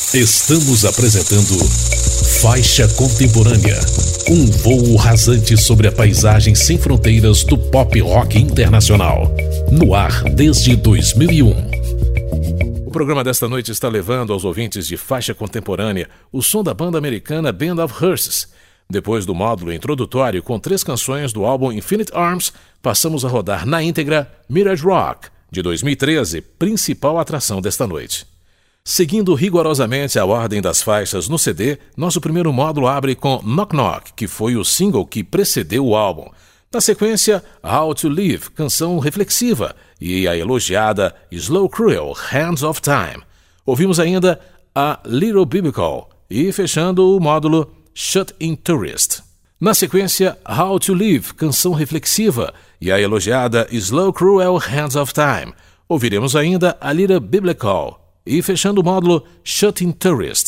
Estamos apresentando Faixa Contemporânea, um voo rasante sobre a paisagem sem fronteiras do pop rock internacional, no ar desde 2001. O programa desta noite está levando aos ouvintes de Faixa Contemporânea o som da banda americana Band of Hearses. Depois do módulo introdutório com 3 canções do álbum Infinite Arms, passamos a rodar na íntegra Mirage Rock, de 2013, principal atração desta noite. Seguindo rigorosamente a ordem das faixas no CD, nosso primeiro módulo abre com Knock Knock, que foi o single que precedeu o álbum. Na sequência, How to Live, canção reflexiva, e a elogiada Slow Cruel, Hands of Time. Ouvimos ainda a Little Biblical e, fechando o módulo, Shut in Tourist. Na sequência, How to Live, canção reflexiva, e a elogiada Slow Cruel, Hands of Time. Ouviremos ainda a Little Biblical e, fechando o módulo, Shut in Tourist.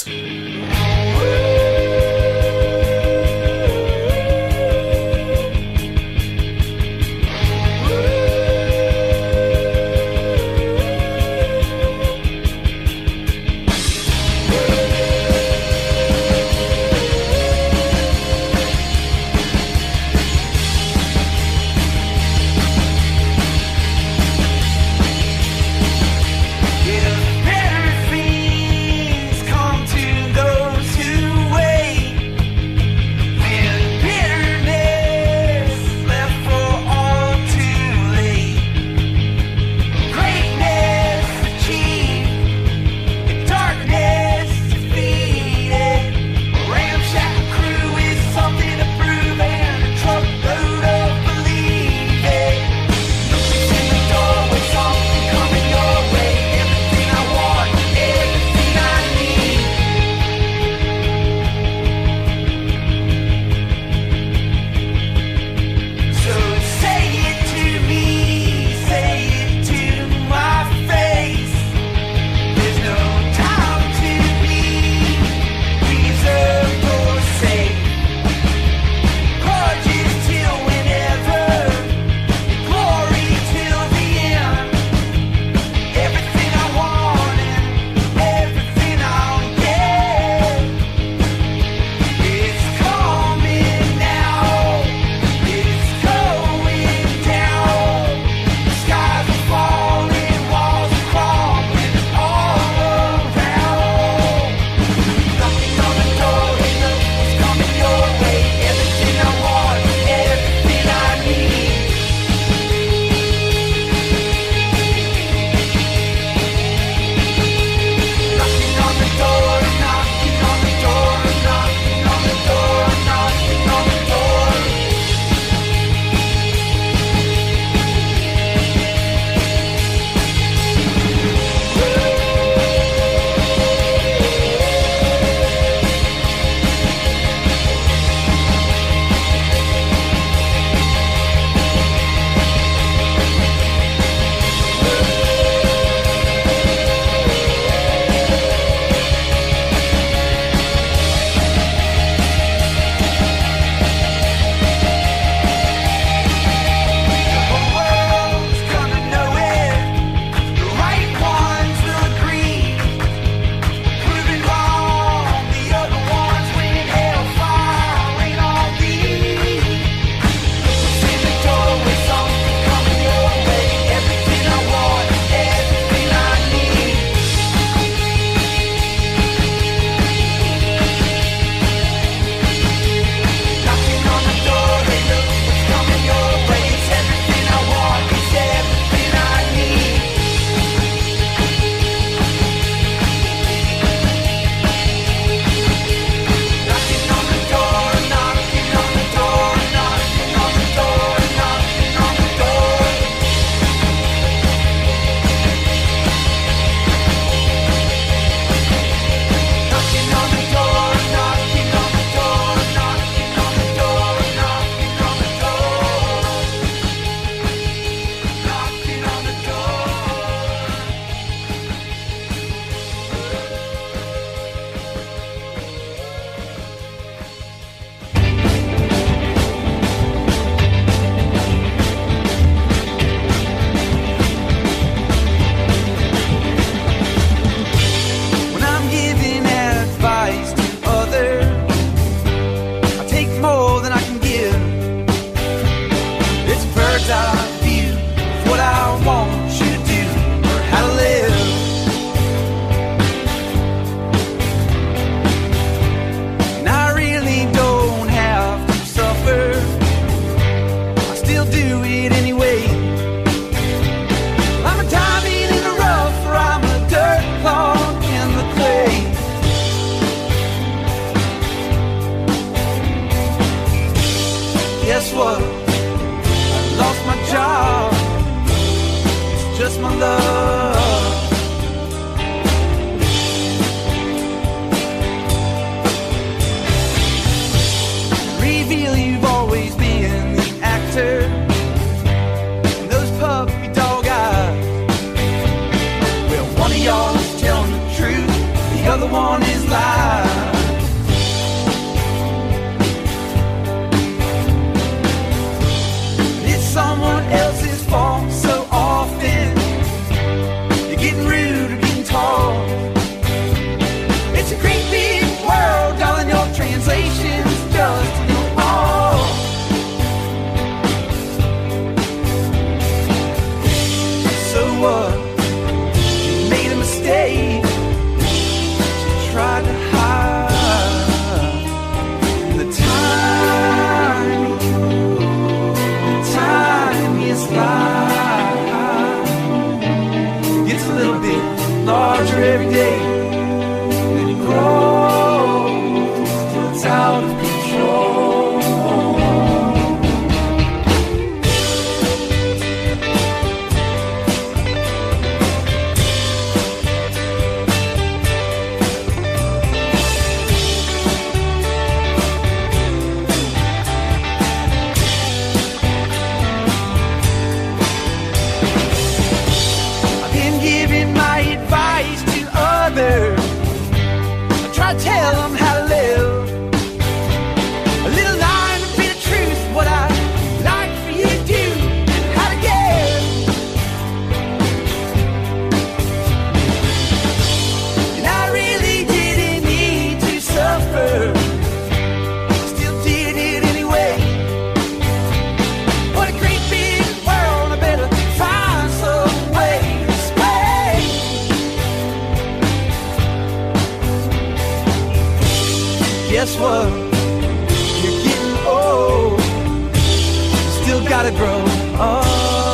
Better things come to go. better every day. And it grows till it's out of control. I try to tell them how to live. A little line, a bit of truth, what I like for you to do and how to give. And I really didn't need to suffer, still did it anyway. What a great big world, I better find some way to stay. Guess what? You're getting old. You still gotta grow up.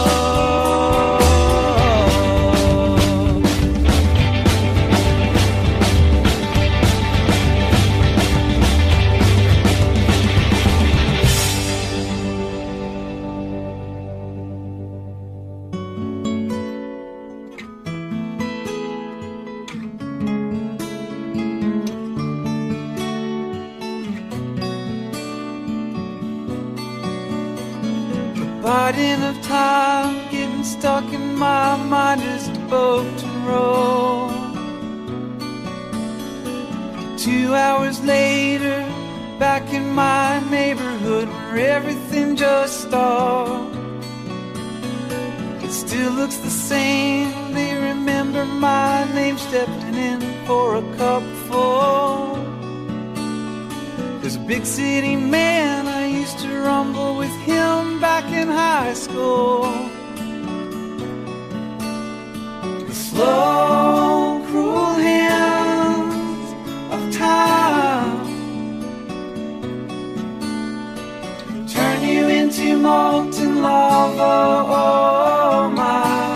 Burden of time getting stuck in my mind as a boat to roll. 2 hours later, back in my neighborhood where everything just stopped. It still looks the same. They remember my name stepping in for a cupful. There's a big city man, I used to rumble with him back in high school. The slow, cruel hands of time turn you into molten lava, oh my.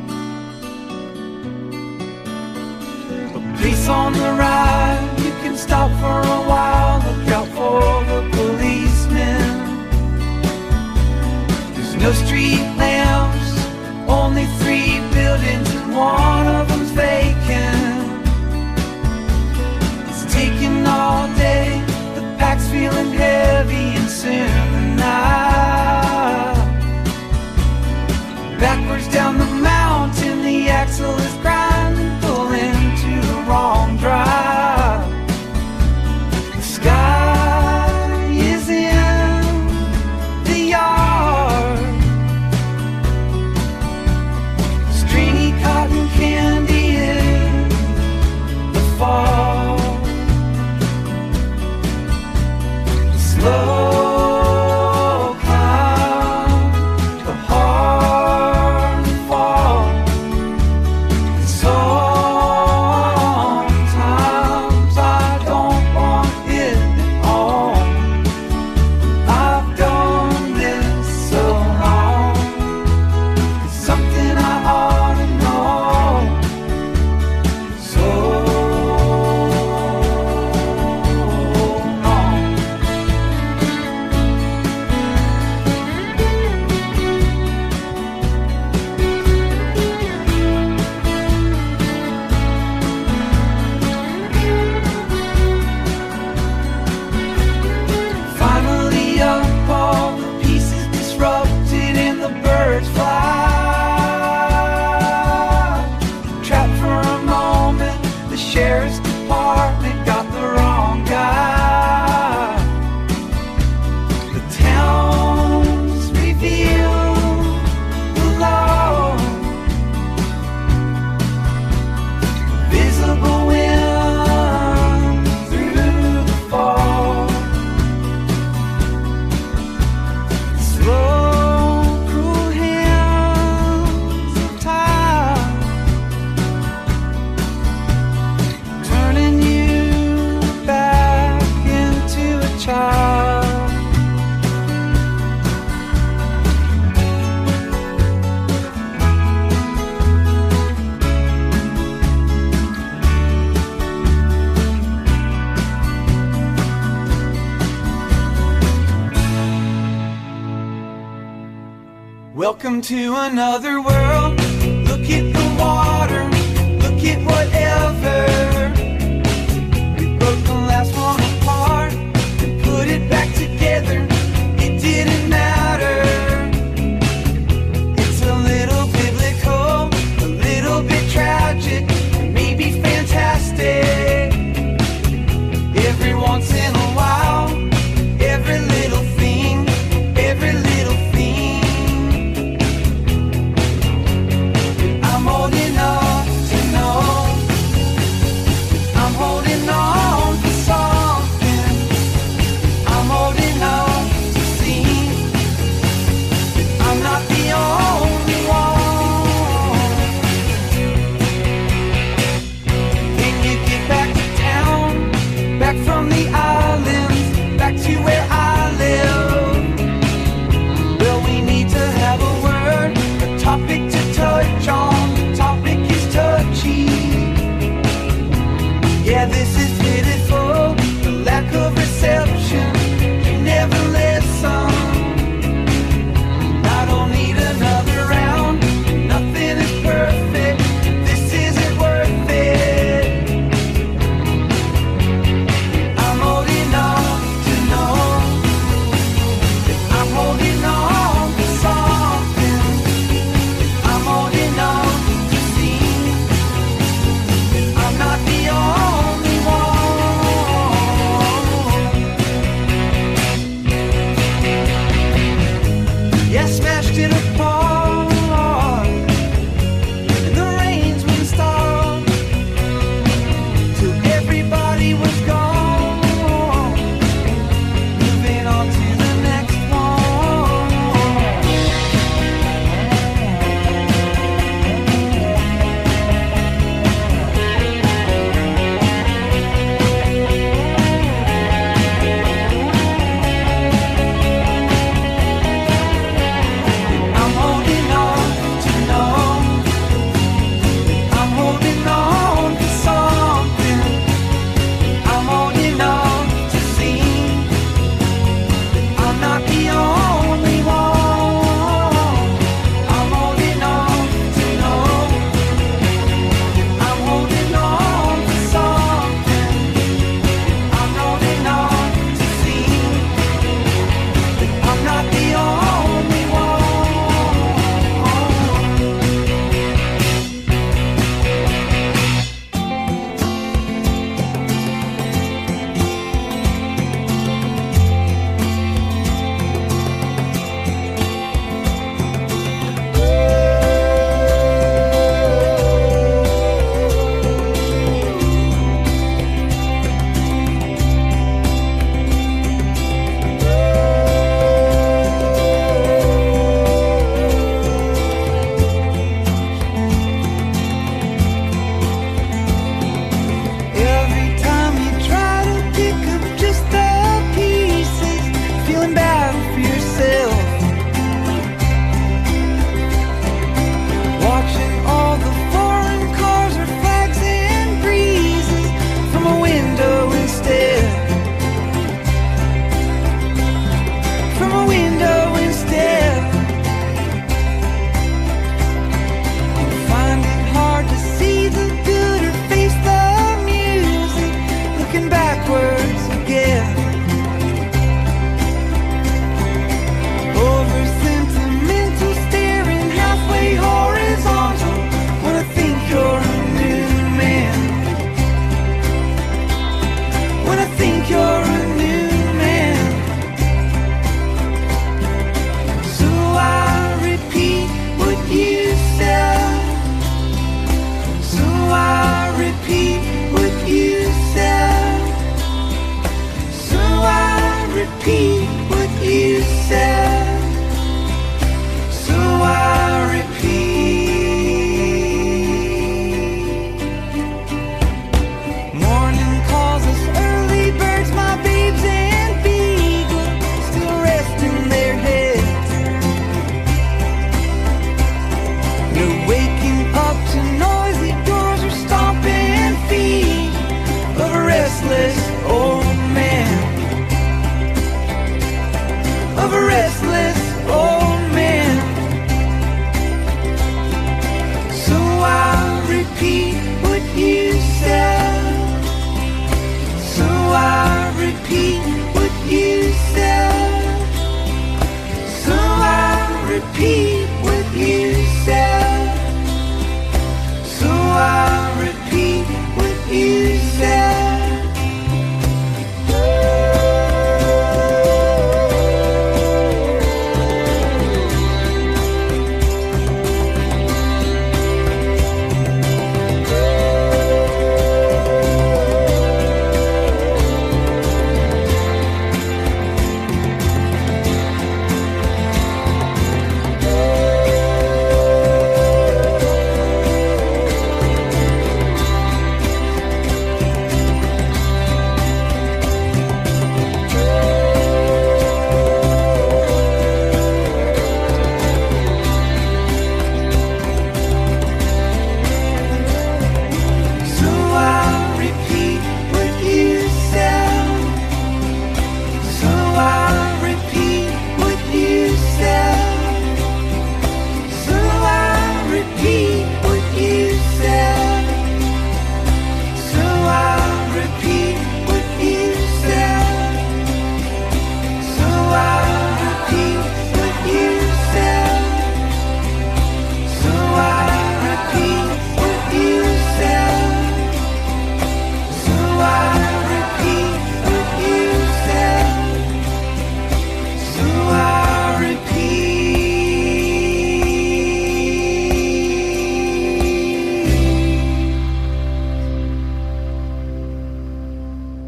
A place on the ride, you can stop for a while, look out for the policemen. There's no street lamps, only 3 buildings and one of them's vacant. It's taking all day, the pack's feeling heavy, and soon the night. Backwards down the mountain, the axle is grinding, pulling to the wrong drive. Welcome to another world. Look at the water, look at whatever. We broke the last one apart and put it back together. It didn't matter. It's a little biblical, a little bit tragic, maybe fantastic. Every once in a while, every little thing, every little thing. I'm old enough to know I'm holding on to something. I'm old enough to see I'm not the only one. Can you get back to town? Back from the islands, back to where I live. Well, we need to have a word, a topic to touch on. The topic is touchy. Yeah, this is pitiful, the lack of reception. You never listen. I don't need another round. Nothing is perfect. This isn't worth it. I'm old enough to know that I'm holding on to something. I'm old enough to see that I'm not the only one.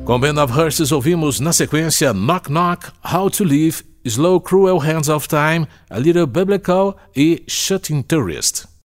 Com Band of Hearses ouvimos na sequência Knock Knock, How to Live, Slow Cruel Hands of Time, A Little Biblical e Shooting Tourist.